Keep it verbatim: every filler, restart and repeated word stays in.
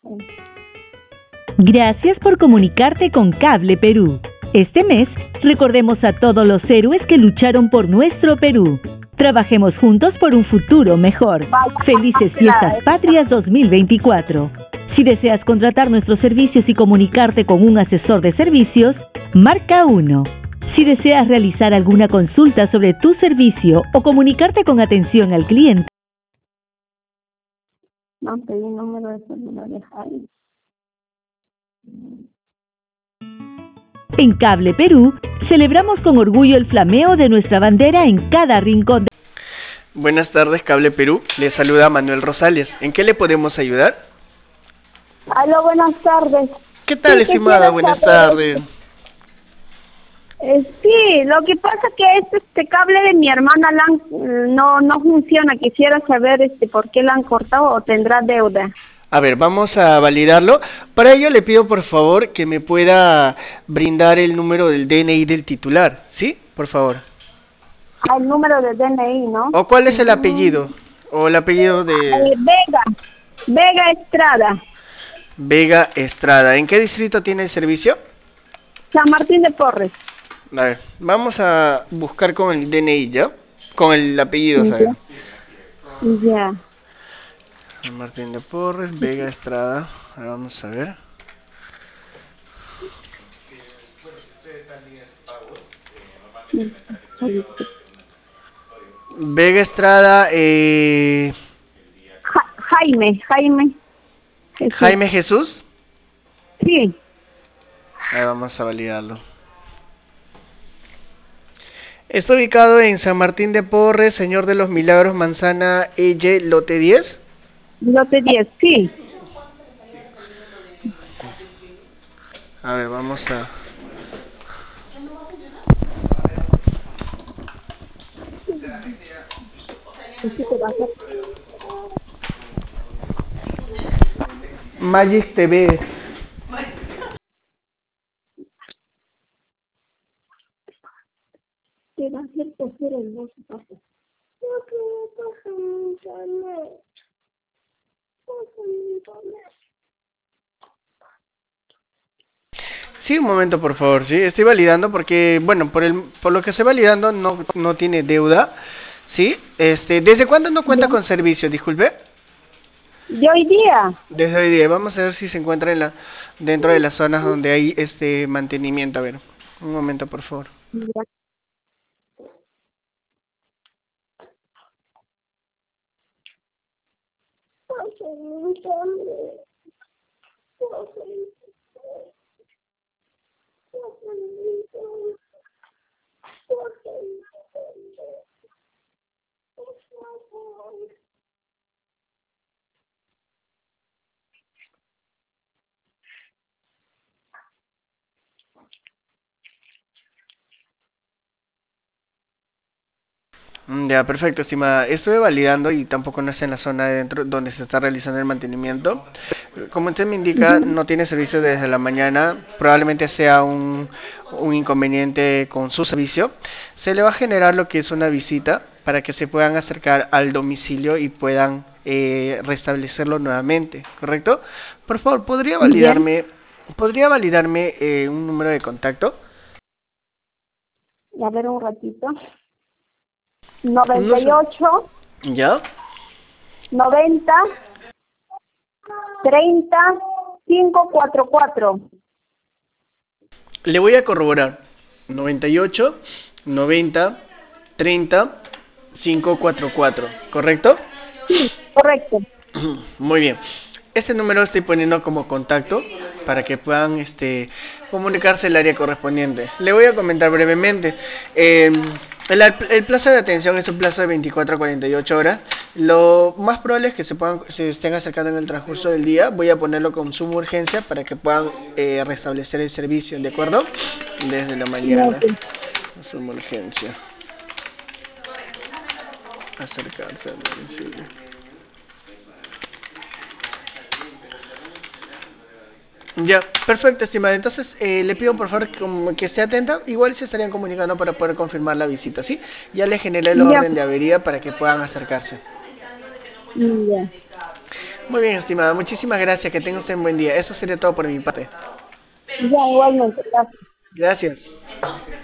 Gracias por comunicarte con Cable Perú. Este mes, recordemos a todos los héroes que lucharon por nuestro Perú. Trabajemos juntos por un futuro mejor. Felices Fiestas Patrias dos mil veinticuatro. Si deseas contratar nuestros servicios y comunicarte con un asesor de servicios, marca uno. Si deseas realizar alguna consulta sobre tu servicio o comunicarte con atención al cliente, no pedí número de celular de Jaime. En Cable Perú, celebramos con orgullo el flameo de nuestra bandera en cada rincón de... Buenas tardes, Cable Perú. Le saluda Manuel Rosales. ¿En qué le podemos ayudar? Aló, buenas tardes. ¿Qué tal, Sí, estimada? Buenas saber, tardes. Eh, sí, lo que pasa es que este, este cable de mi hermana la han- no no funciona. Quisiera saber este por qué la han cortado o tendrá deuda. A ver, vamos a validarlo. Para ello le pido por favor que me pueda brindar el número del D N I del titular, ¿sí? Por favor. Ah, el número de D N I, ¿no? ¿O cuál es el apellido? O el apellido de Eh, Vega, Vega Estrada, Vega Estrada. ¿En qué distrito tiene el servicio? San Martín de Porres. A ver, vamos a buscar con el D N I, ¿ya? Con el apellido, ¿sabes? Ya. San Martín de Porres, Vega Estrada. A ver, vamos a ver. Vega Estrada, eh... Ja- Jaime, Jaime. Jesús. Jaime Jesús. Sí. A ver, vamos a validarlo. Está ubicado en San Martín de Porres, Señor de los Milagros, Manzana E, lote diez. Lote diez, sí. A ver, vamos a... Magic T V. Te va a hacer coger el bolso, papá. No quiero coger mi internet. Coge mi internet. Sí, un momento, por favor, sí, estoy validando porque, bueno, por el, por lo que estoy validando no, no tiene deuda, ¿sí? Este, ¿desde cuándo no cuenta con servicio? Disculpe. ¿De hoy día? Desde hoy día, vamos a ver si se encuentra en la, dentro de las zonas donde hay este mantenimiento. A ver, un momento, por favor. Ya. Coge mi internet. Coge mi internet. Coge mi internet. Coge mi internet. Por favor. Mm, Ya, perfecto, estimada. Estuve validando y tampoco no está en la zona de dentro donde se está realizando el mantenimiento. Como usted me indica, no tiene servicio desde la mañana. Probablemente sea un, un inconveniente con su servicio. Se le va a generar lo que es una visita para que se puedan acercar al domicilio y puedan eh, restablecerlo nuevamente, ¿correcto? Por favor, ¿podría validarme, ¿podría validarme eh, un número de contacto? A ver un ratito. noventa y ocho, ¿Ya? noventa, treinta, quinientos cuarenta y cuatro. Le voy a corroborar. noventa y ocho, noventa, treinta, quinientos cuarenta y cuatro, ¿correcto? Sí, correcto. Muy bien. Este número estoy poniendo como contacto para que puedan este, comunicarse el área correspondiente. Le voy a comentar brevemente. Eh, el, el plazo de atención es un plazo de veinticuatro a cuarenta y ocho horas. Lo más probable es que se, puedan, se estén acercando en el transcurso del día. Voy a ponerlo con suma urgencia para que puedan eh, restablecer el servicio, ¿de acuerdo? Desde la mañana. Suma urgencia. Acercarse al domicilio. Ya, perfecto, estimada. Entonces, eh, le pido por favor que, como que esté atenta. Igual se estarían comunicando para poder confirmar la visita, ¿sí? Ya le generé el Ya. orden de avería para que puedan acercarse. Ya. Muy bien, estimada. Muchísimas gracias. Que tenga usted un buen día. Eso sería todo por mi parte. Ya, igualmente, gracias. Gracias.